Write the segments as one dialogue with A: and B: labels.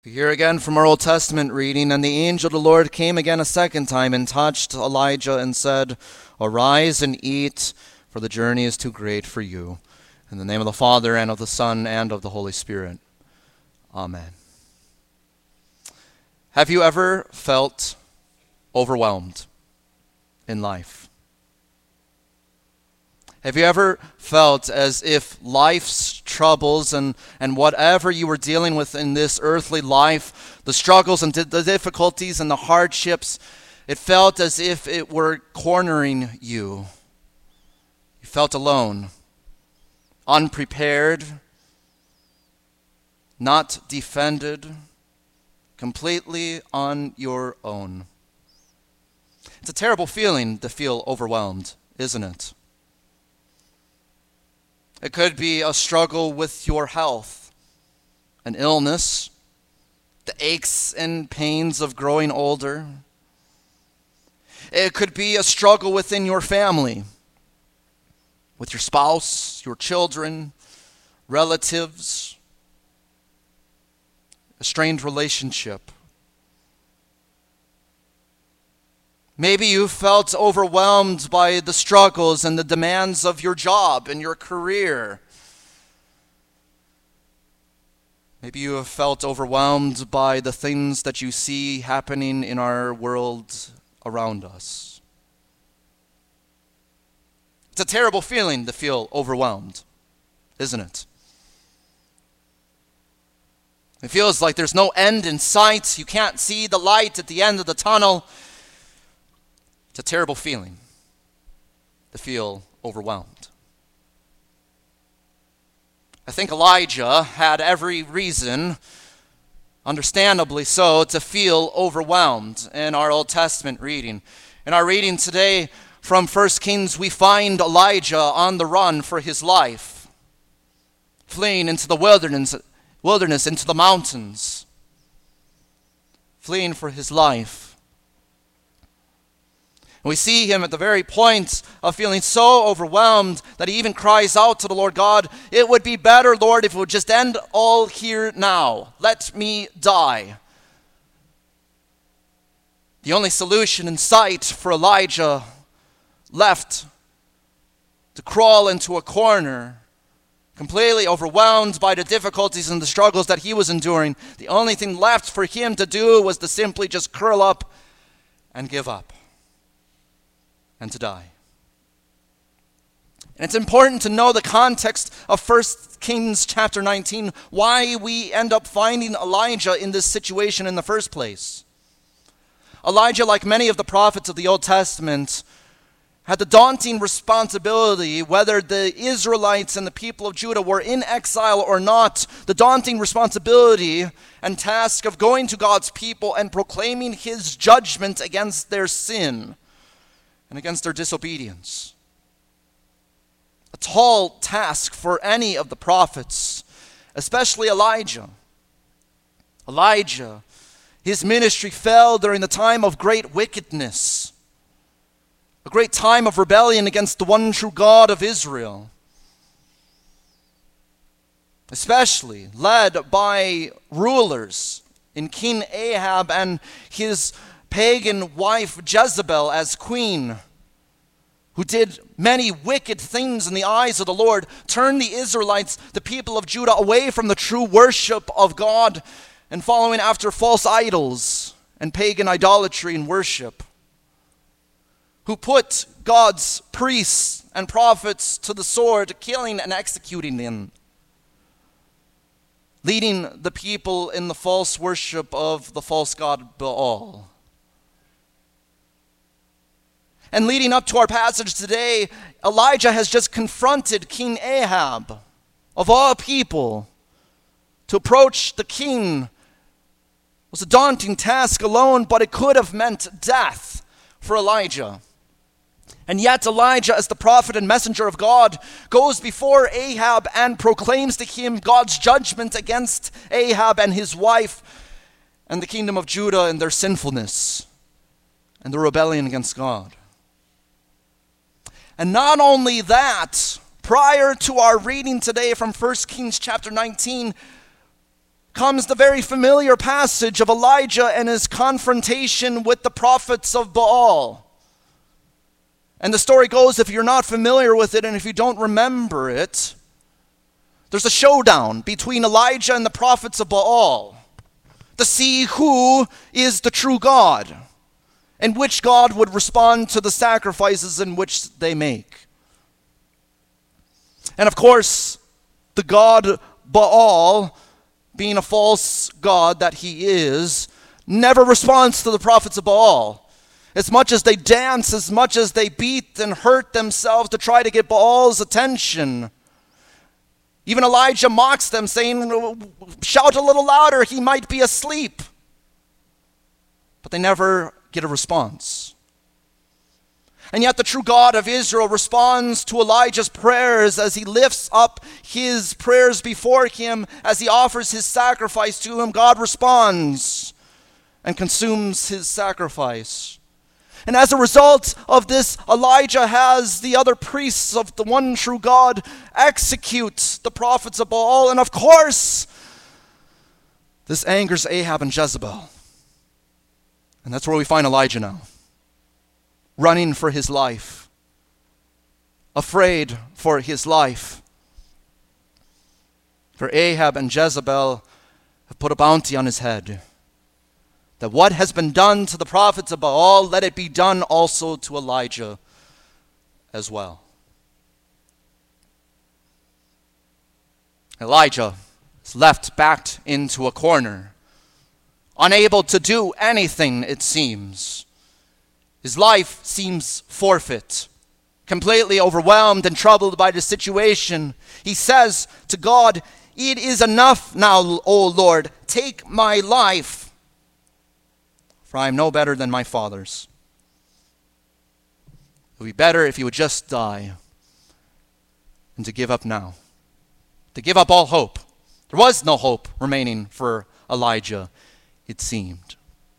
A: Here again from our Old Testament reading, and the angel of the Lord came again a second time and touched Elijah and said, Arise and eat, for the journey is too great for you. In the name of the Father, and of the Son, and of the Holy Spirit. Amen. Have you ever felt overwhelmed in life? Have you ever felt as if life's troubles and whatever you were dealing with in this earthly life, the struggles and the difficulties and the hardships, it felt as if it were cornering you? You felt alone, unprepared, not defended, completely on your own. It's a terrible feeling to feel overwhelmed, isn't it? It could be a struggle with your health, an illness, the aches and pains of growing older. It could be a struggle within your family, with your spouse, your children, relatives, a strained relationship. Maybe you felt overwhelmed by the struggles and the demands of your job and your career. Maybe you have felt overwhelmed by the things that you see happening in our world around us. It's a terrible feeling to feel overwhelmed, isn't it? It feels like there's no end in sight. You can't see the light at the end of the tunnel. It's a terrible feeling to feel overwhelmed. I think Elijah had every reason, understandably so, to feel overwhelmed in our Old Testament reading. In our reading today from 1 Kings, we find Elijah on the run for his life, fleeing into the wilderness, into the mountains, fleeing for his life. And we see him at the very point of feeling so overwhelmed that he even cries out to the Lord God, "It would be better, Lord, if it would just end all here now. Let me die." The only solution in sight for Elijah left to crawl into a corner, completely overwhelmed by the difficulties and the struggles that he was enduring. The only thing left for him to do was to simply just curl up and give up, and to die. And it's important to know the context of 1 Kings chapter 19, why we end up finding Elijah in this situation in the first place. Elijah, like many of the prophets of the Old Testament, had the daunting responsibility, whether the Israelites and the people of Judah were in exile or not, the daunting responsibility and task of going to God's people and proclaiming his judgment against their sin and against their disobedience. A tall task for any of the prophets, especially Elijah. Elijah, his ministry fell during the time of great wickedness, a great time of rebellion against the one true God of Israel, especially led by rulers in King Ahab and his pagan wife Jezebel as queen, who did many wicked things in the eyes of the Lord, turned the Israelites, the people of Judah, away from the true worship of God and following after false idols and pagan idolatry and worship, who put God's priests and prophets to the sword, killing and executing them, leading the people in the false worship of the false god Baal. And leading up to our passage today, Elijah has just confronted King Ahab, of all people. To approach the king was a daunting task alone, but it could have meant death for Elijah. And yet Elijah, as the prophet and messenger of God, goes before Ahab and proclaims to him God's judgment against Ahab and his wife and the kingdom of Judah and their sinfulness and the rebellion against God. And not only that, prior to our reading today from 1 Kings chapter 19, comes the very familiar passage of Elijah and his confrontation with the prophets of Baal. And the story goes, if you're not familiar with it and if you don't remember it, there's a showdown between Elijah and the prophets of Baal to see who is the true God and which God would respond to the sacrifices in which they make. And of course, the god Baal, being a false god that he is, never responds to the prophets of Baal. As much as they dance, as much as they beat and hurt themselves to try to get Baal's attention, even Elijah mocks them, saying, shout a little louder, he might be asleep. But they never get a response. And yet the true God of Israel responds to Elijah's prayers as he lifts up his prayers before him, as he offers his sacrifice to him. God responds and consumes his sacrifice. And as a result of this, Elijah has the other priests of the one true God execute the prophets of Baal. And of course, this angers Ahab and Jezebel. And that's where we find Elijah now, running for his life, afraid for his life. For Ahab and Jezebel have put a bounty on his head, that what has been done to the prophets of Baal, let it be done also to Elijah as well. Elijah is left backed into a corner, unable to do anything, it seems. His life seems forfeit, completely overwhelmed and troubled by the situation. He says to God, it is enough now, O Lord, take my life, for I am no better than my fathers. It would be better if you would just die and to give up now, to give up all hope. There was no hope remaining for Elijah, it seemed.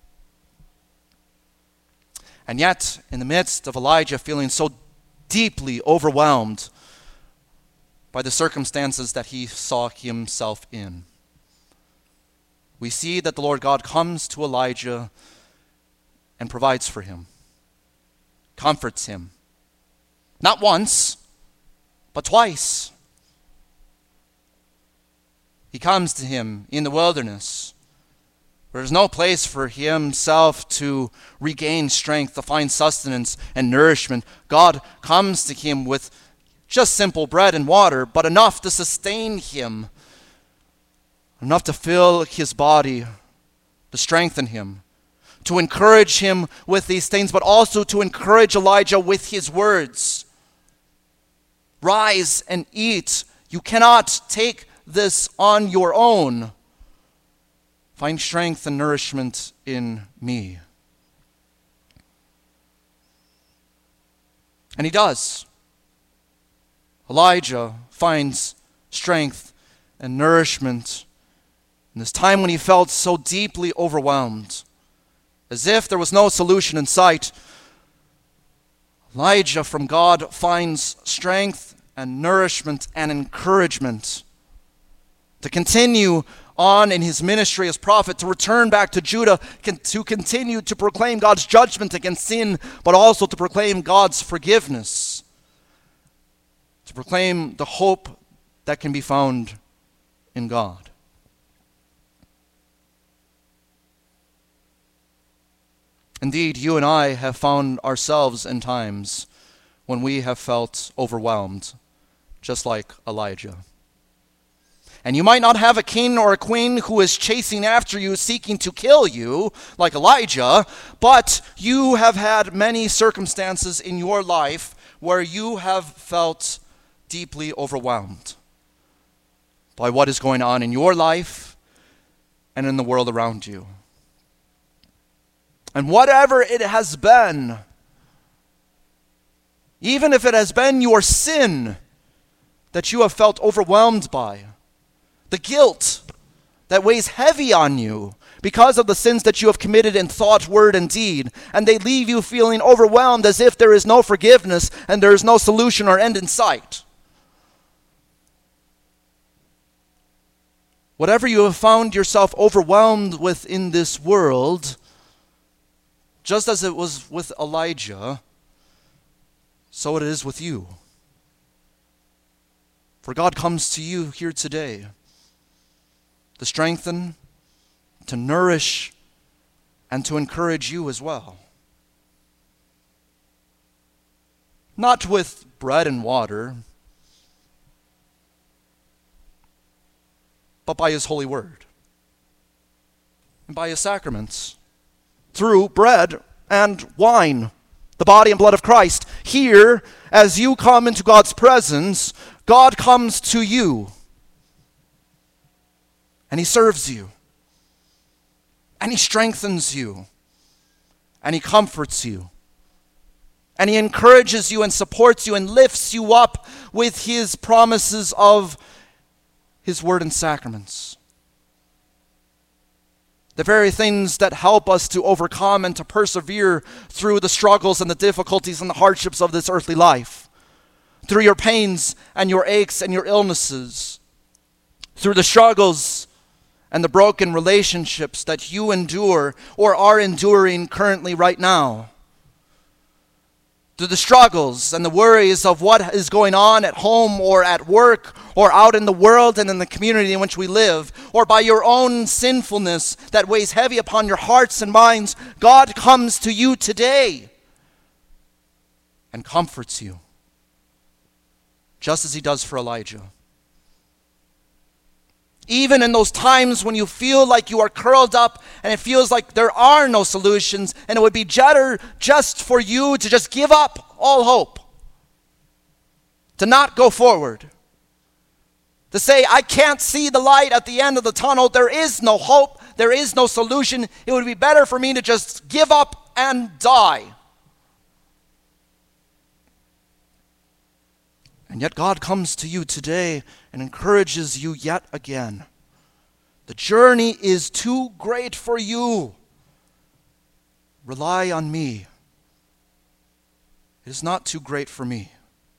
A: And yet, in the midst of Elijah feeling so deeply overwhelmed by the circumstances that he saw himself in, we see that the Lord God comes to Elijah and provides for him, comforts him. Not once, but twice. He comes to him in the wilderness, where there's no place for himself to regain strength, to find sustenance and nourishment. God comes to him with just simple bread and water, but enough to sustain him, enough to fill his body, to strengthen him, to encourage him with these things, but also to encourage Elijah with his words. Rise and eat. You cannot take this on your own. Find strength and nourishment in me. And he does. Elijah finds strength and nourishment in this time when he felt so deeply overwhelmed, as if there was no solution in sight. Elijah from God finds strength and nourishment and encouragement to continue on in his ministry as prophet, to return back to Judah, to continue to proclaim God's judgment against sin, but also to proclaim God's forgiveness, to proclaim the hope that can be found in God. Indeed, you and I have found ourselves in times when we have felt overwhelmed, just like Elijah. And you might not have a king or a queen who is chasing after you, seeking to kill you, like Elijah, but you have had many circumstances in your life where you have felt deeply overwhelmed by what is going on in your life and in the world around you. And whatever it has been, even if it has been your sin that you have felt overwhelmed by, the guilt that weighs heavy on you because of the sins that you have committed in thought, word, and deed, and they leave you feeling overwhelmed as if there is no forgiveness and there is no solution or end in sight. Whatever you have found yourself overwhelmed with in this world, just as it was with Elijah, so it is with you. For God comes to you here today to strengthen, to nourish, and to encourage you as well. Not with bread and water, but by his holy word and by his sacraments, through bread and wine, the body and blood of Christ. Here, as you come into God's presence, God comes to you and he serves you and he strengthens you and he comforts you and he encourages you and supports you and lifts you up with his promises of his word and sacraments. The very things that help us to overcome and to persevere through the struggles and the difficulties and the hardships of this earthly life. Through your pains and your aches and your illnesses. Through the struggles and the broken relationships that you endure or are enduring currently right now. Through the struggles and the worries of what is going on at home or at work or out in the world and in the community in which we live, or by your own sinfulness that weighs heavy upon your hearts and minds, God comes to you today and comforts you, just as he does for Elijah. Even in those times when you feel like you are curled up and it feels like there are no solutions and it would be better just for you to just give up all hope. To not go forward. To say, I can't see the light at the end of the tunnel. There is no hope. There is no solution. It would be better for me to just give up and die. And yet God comes to you today and encourages you yet again. The journey is too great for you. Rely on me. It is not too great for me.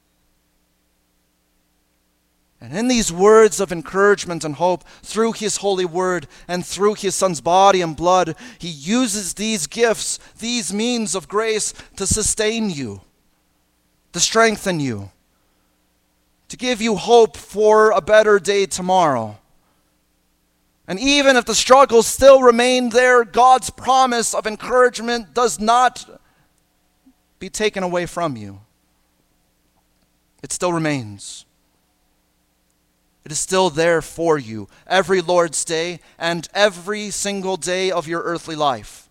A: And in these words of encouragement and hope, through his holy word and through his son's body and blood, he uses these gifts, these means of grace to sustain you, to strengthen you, to give you hope for a better day tomorrow. And even if the struggles still remain there, God's promise of encouragement does not be taken away from you. It still remains. It is still there for you every Lord's Day and every single day of your earthly life.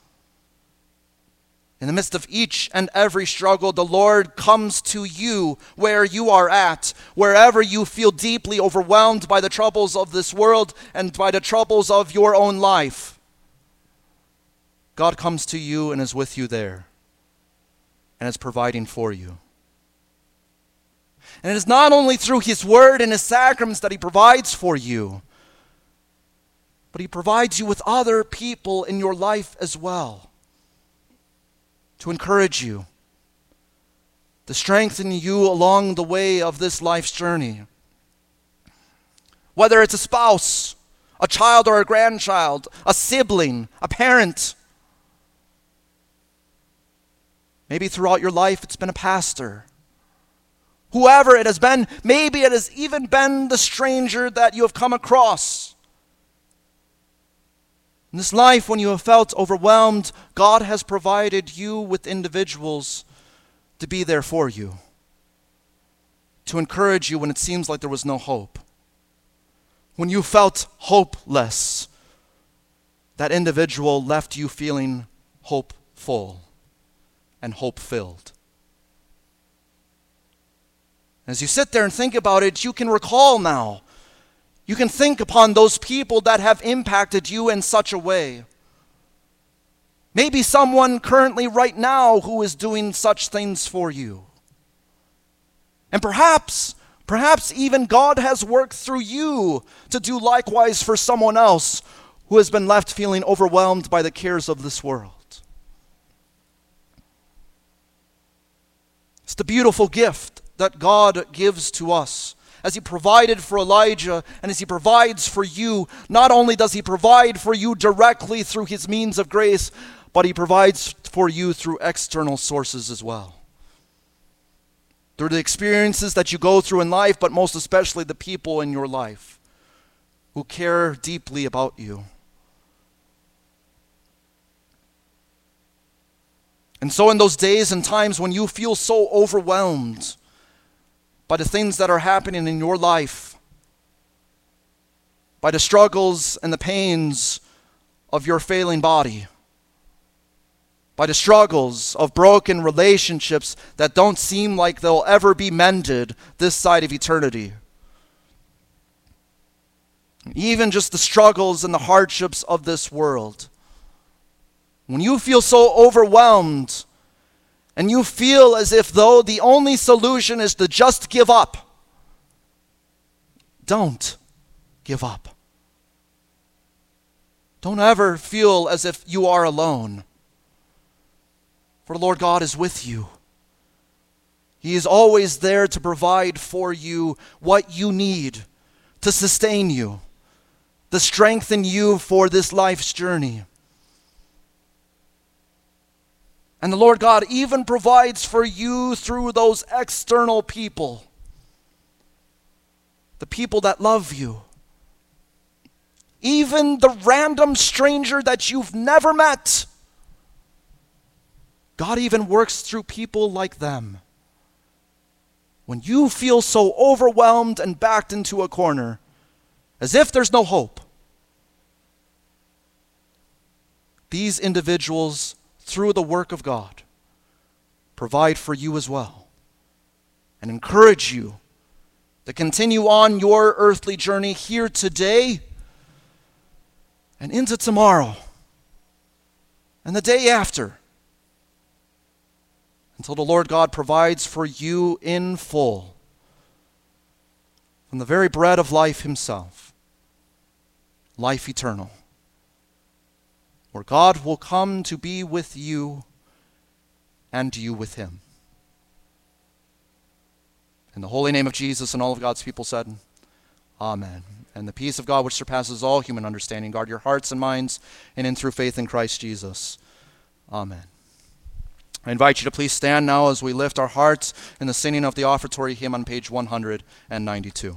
A: In the midst of each and every struggle, the Lord comes to you where you are at, wherever you feel deeply overwhelmed by the troubles of this world and by the troubles of your own life. God comes to you and is with you there and is providing for you. And it is not only through his word and his sacraments that he provides for you, but he provides you with other people in your life as well. To encourage you, to strengthen you along the way of this life's journey. Whether it's a spouse, a child or a grandchild, a sibling, a parent. Maybe throughout your life it's been a pastor. Whoever it has been, maybe it has even been the stranger that you have come across. In this life, when you have felt overwhelmed, God has provided you with individuals to be there for you, to encourage you when it seems like there was no hope. When you felt hopeless, that individual left you feeling hopeful and hope-filled. As you sit there and think about it, you can recall now. You can think upon those people that have impacted you in such a way. Maybe someone currently right now who is doing such things for you. And perhaps even God has worked through you to do likewise for someone else who has been left feeling overwhelmed by the cares of this world. It's the beautiful gift that God gives to us as he provided for Elijah and as he provides for you, not only does he provide for you directly through his means of grace, but he provides for you through external sources as well. Through the experiences that you go through in life, but most especially the people in your life who care deeply about you. And so in those days and times when you feel so overwhelmed by the things that are happening in your life, by the struggles and the pains of your failing body, by the struggles of broken relationships that don't seem like they'll ever be mended this side of eternity, even just the struggles and the hardships of this world, when you feel so overwhelmed and you feel as if though the only solution is to just give up, don't give up. Don't ever feel as if you are alone. For the Lord God is with you. He is always there to provide for you what you need to sustain you, to strengthen you for this life's journey. And the Lord God even provides for you through those external people, the people that love you. Even the random stranger that you've never met, God even works through people like them. When you feel so overwhelmed and backed into a corner, as if there's no hope, these individuals, through the work of God, provide for you as well and encourage you to continue on your earthly journey here today and into tomorrow and the day after, until the Lord God provides for you in full from the very bread of life himself, life eternal, where God will come to be with you and you with him. In the holy name of Jesus and all of God's people said, Amen. And the peace of God which surpasses all human understanding, guard your hearts and minds in and through faith in Christ Jesus. Amen. I invite you to please stand now as we lift our hearts in the singing of the offertory hymn on page 192.